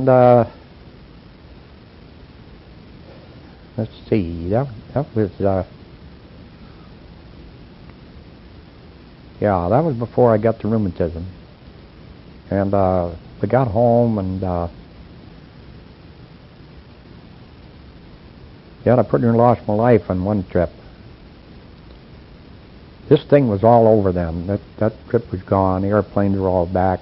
And let's see, that was yeah, that was before I got the rheumatism. And we got home, and yeah, I pretty near lost my life on one trip. This thing was all over then. That trip was gone. The airplanes were all back.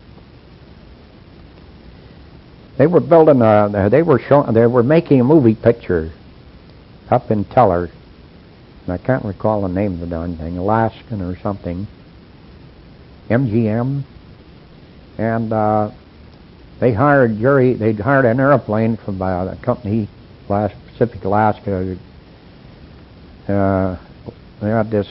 They were building they were making a movie picture up in Teller, and I can't recall the name of the darn thing, Alaskan or something, MGM, and they'd hired an airplane from a company, Pacific Alaska. They had this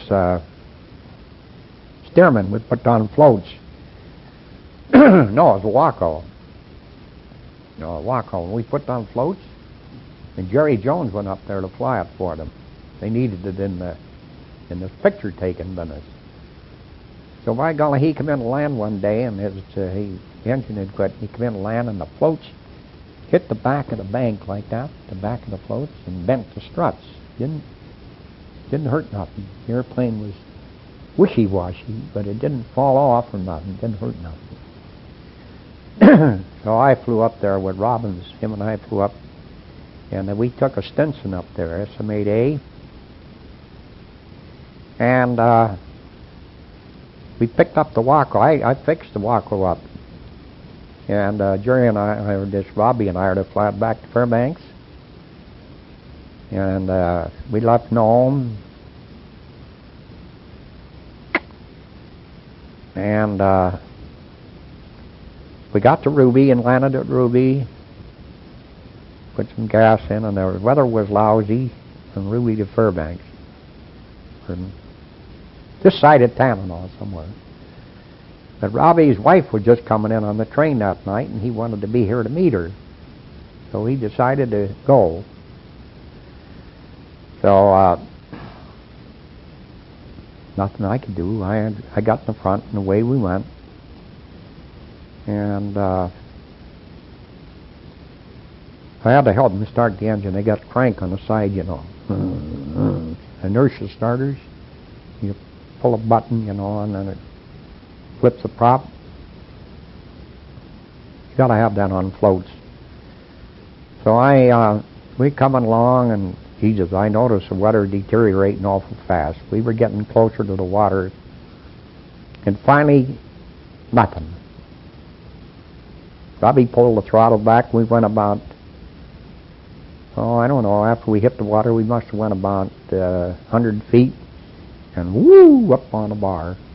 Stearman would put on floats. No, it was a Waco. No, a Waco. And we put on floats, and Jerry Jones went up there to fly it for them. They needed it in this picture taking business. So by golly, he come in to land one day, and the engine had quit. He come in to land, and the floats hit the back of the bank like that, the back of the floats, and bent the struts. Didn't hurt nothing. The airplane was wishy-washy, but it didn't fall off or nothing. It didn't hurt nothing. So I flew up there with Robbins. Him and I flew up, and we took a Stinson up there, SM-8A, and we picked up the Waco. I fixed the Waco up, and Jerry and Robbie and I are to fly it back to Fairbanks, and we left Nome, and we got to Ruby and landed at Ruby, put some gas in, and the weather was lousy from Ruby to Fairbanks, from this side of Tanana somewhere. But Robbie's wife was just coming in on the train that night, and he wanted to be here to meet her, so he decided to go. So nothing I could do. I got in the front, and away we went. And I had to help them start the engine. They got a crank on the side, you know. Inertia starters. You pull a button, you know, and then it flips the prop. You got to have that on floats. So we coming along, and Jesus, I noticed the weather deteriorating awful fast. We were getting closer to the water, and finally, nothing. Robbie pulled the throttle back. We went about, I don't know, after we hit the water, we must have went about 100 feet, and woo, up on the bar.